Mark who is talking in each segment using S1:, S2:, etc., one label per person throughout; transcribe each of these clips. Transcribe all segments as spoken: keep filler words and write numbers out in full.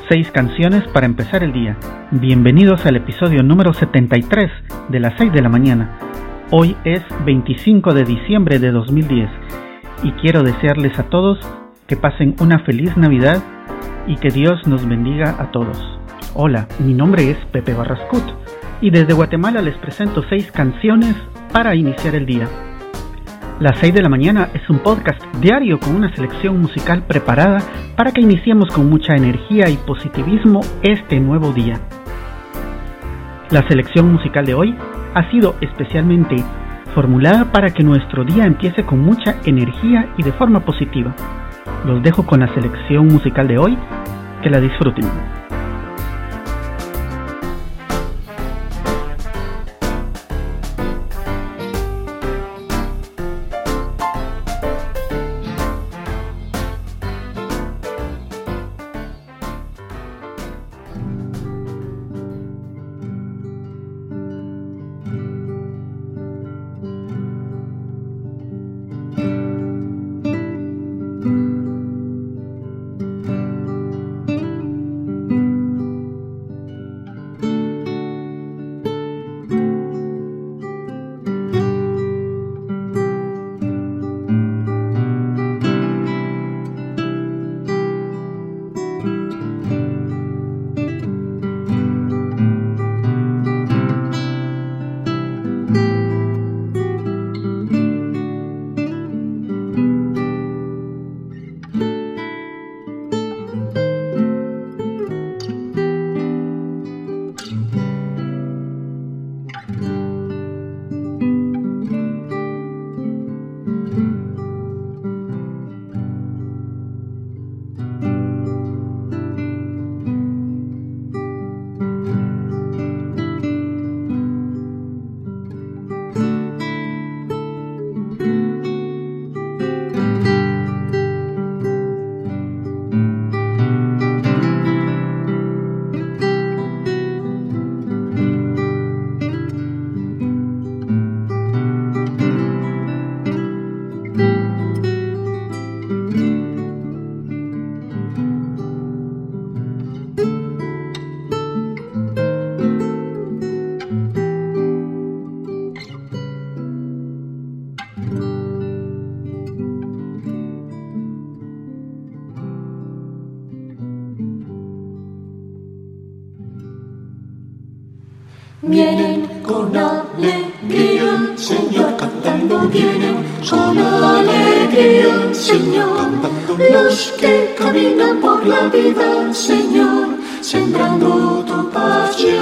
S1: Seis canciones para empezar el día. Bienvenidos al episodio número setenta y tres de las seis de la mañana. Hoy es veinticinco de diciembre de dos mil diez y quiero desearles a todos que pasen una feliz Navidad y que Dios nos bendiga a todos. Hola, mi nombre es Pepe Barrascut y desde Guatemala les presento seis canciones para iniciar el día. Las seis de la mañana es un podcast diario con una selección musical preparada para que iniciemos con mucha energía y positivismo este nuevo día. La selección musical de hoy ha sido especialmente formulada para que nuestro día empiece con mucha energía y de forma positiva. Los dejo con la selección musical de hoy, que la disfruten.
S2: Vienen con alegría, Señor, cantando vienen con alegría, Señor. Los que caminan por la vida, Señor, sembrando tu paz y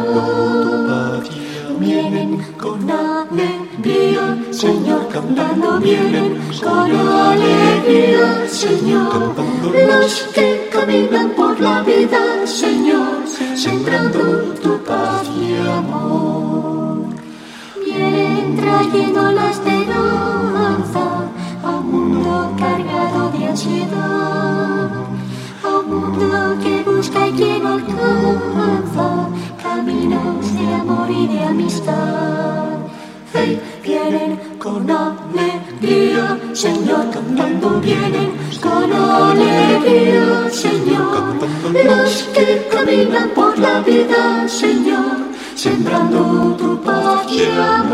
S2: amor. Vienen con alegría, Señor, cantando vienen con alegría, Señor. Los que caminan por la vida, Señor, sembrando tu paz y amor. Vienen trayendo la esperanza a un mundo cargado de ansiedad, a un mundo que busca y que no alcanza caminos de amor y de amistad. Hey, vienen con alegría, Señor, cantando vienen con alegría, Señor. Los que caminan por la vida, Señor, sembrando tu paz y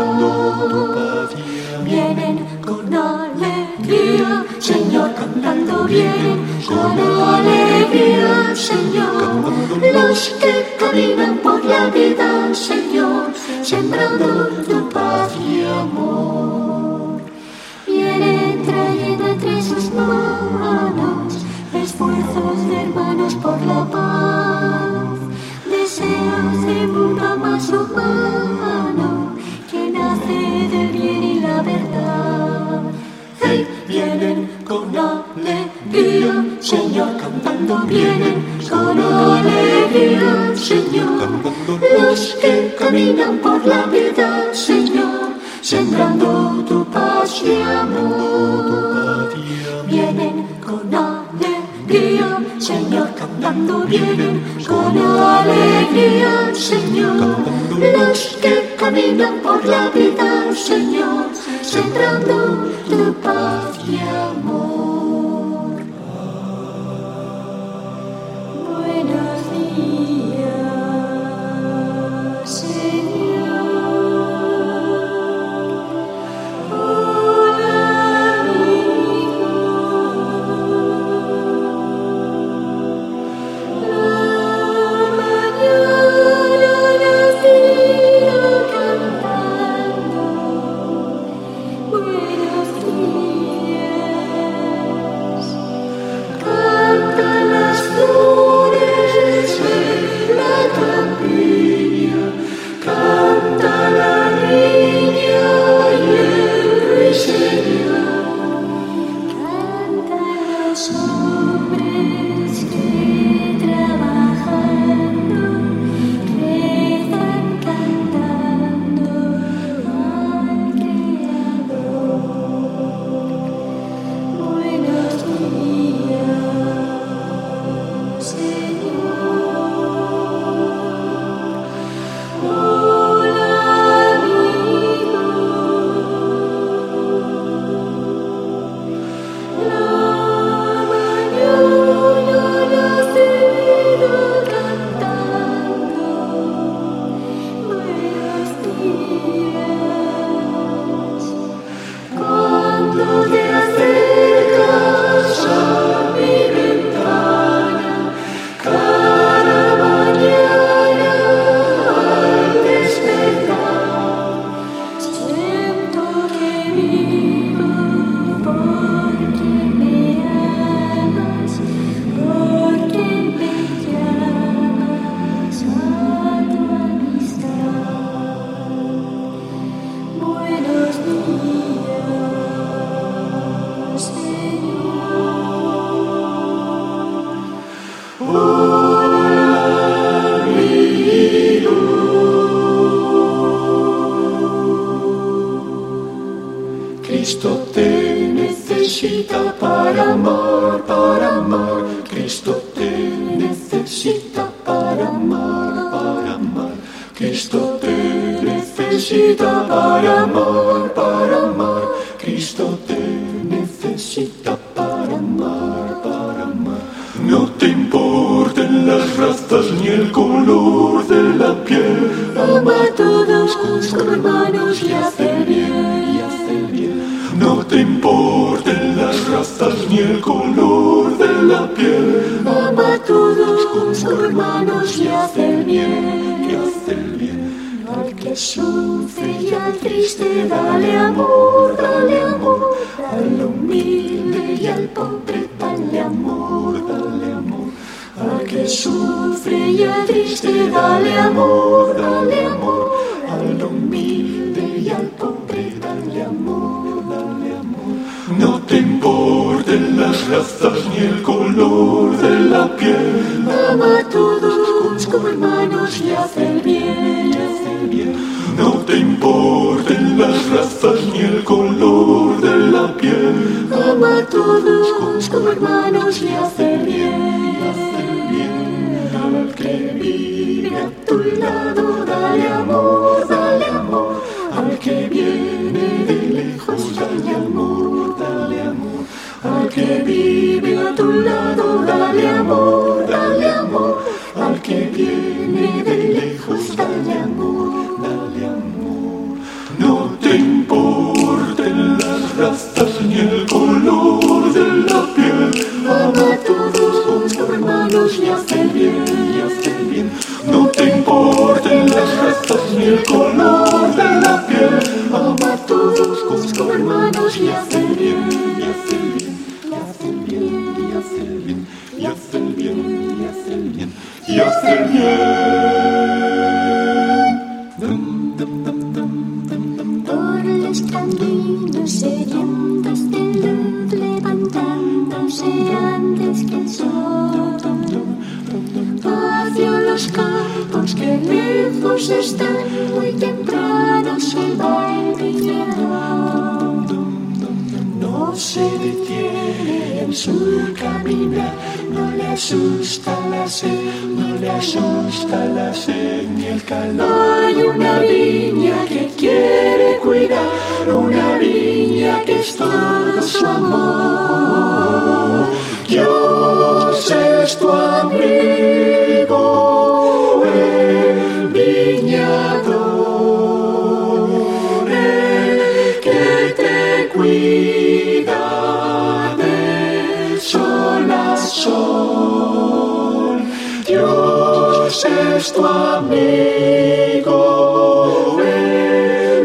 S2: amor. Vienen con alegría, Señor, cantando vienen con alegría, Señor. Los que caminan por la vida, Señor, sembrando tu paz y amor. Vienen trayendo entre sus manos esfuerzos de hermanos por la paz, deseos de mundo más humano que nace del bien y la verdad. Hey, vienen con alegría, Señor, cantando vienen con alegría, Señor. Los que caminan por la vida, Señor, sembrando tu paz y amor. Vienen con alegría, Señor, cantando vienen con alegría, Señor. Los que caminan por la vida, Señor, sembrando tu paz y amor. Buena Cristo te necesita para amar, para amar. Cristo te necesita para amar, para amar. No te importen las razas ni el color de la piel. Ama a todos como hermanos y haz el bien, y haz el bien. No te importen las razas ni el color de la piel. Ama a todos como hermanos y haz el bien, y haz el bien. Al que sufre y al triste dale amor, dale amor. Al humilde y al pobre dale amor, dale amor. Al que sufre y al triste dale amor, dale amor. Al humilde y al pobre dale amor, dale amor. No te importen las razas ni el color de la piel. Ama a todos como hermanos y haz el bien, y haz el bien. No te importen las razas ni el color de la piel. Ama a todos como hermanos y haz el bien, y haz el bien. Al que vive a tu lado dale amor, dale amor. Al que viene de lejos dale amor, dale amor. Al que vive a tu lado dale amor, dale amor. Al que viene de lejos dale amor, dale amor. No te importen las razas ni el color de la piel. Ama a todos como hermanos y haz el bien, y haz el bien. No te importen las razas ni el color de la piel. Ama a todos como hermanos y haz el bien, y haz el bien. Y haz el bien, y haz el bien, y haz el bien, y haz el bien, y haz el bien. Dum, dum, dum, dum, dum, dum. Por los caminos sedientos de luz, levantándose antes que el sol. Hacia los campos que lejos están, muy temprano se va el viñador. No se detiene en su caminar, no le asusta la sed, no le asusta la sed ni el calor. Hay una viña que quiere cuidar, una viña que es todo su amor. Dios es tu amigo, el viñador, el que te cuida de sol a sol. Dios es tu amigo, el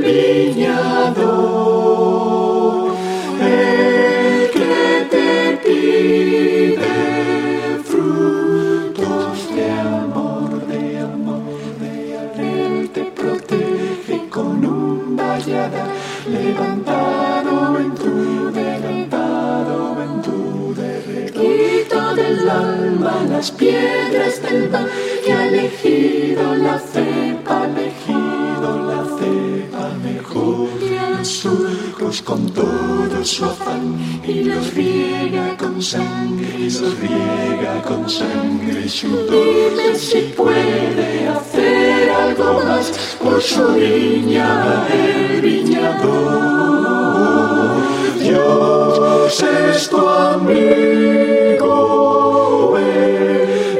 S2: viñador, el que te pide frutos de amor, de amor, de amor. Él te protege con un vallada, levantado en tu levantado en tu derredor. Quita del alma las piedras del mal, que ha elegido la cepa, ha elegido la cepa mejor. Y a los surcos con todo su afán, y los riega con sangre, y los riega con sangre y sudor. Dime si puede hacer algo más por su viña, el viñador. Dios es tu amigo, el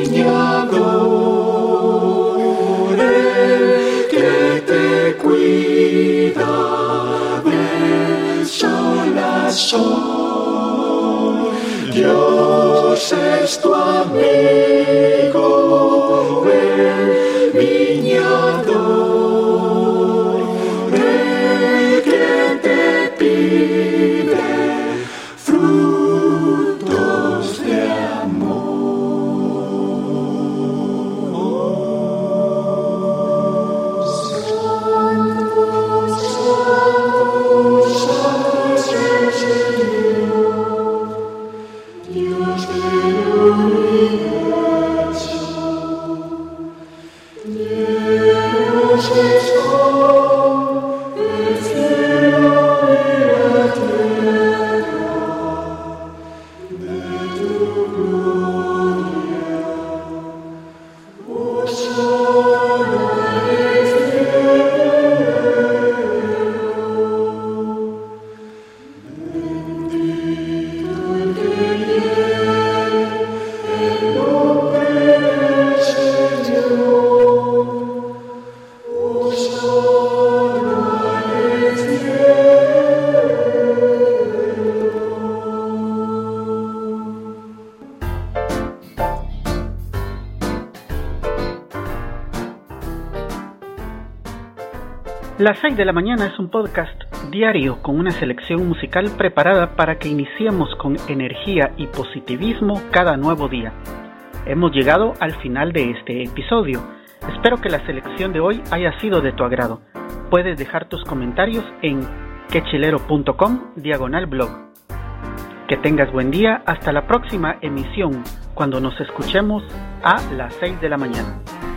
S2: viñador, el que te cuida de sol a sol. Dios es tu amigo, el viñador, el que te pide frutos de amor. Santo, santo, santo es Dios, Dios de
S1: Las seis de la mañana es un podcast diario con una selección musical preparada para que iniciemos con energía y positivismo cada nuevo día. Hemos llegado al final de este episodio. Espero que la selección de hoy haya sido de tu agrado. Puedes dejar tus comentarios en quechilero.com diagonal blog. Que tengas buen día. Hasta la próxima emisión, cuando nos escuchemos a las seis de la mañana.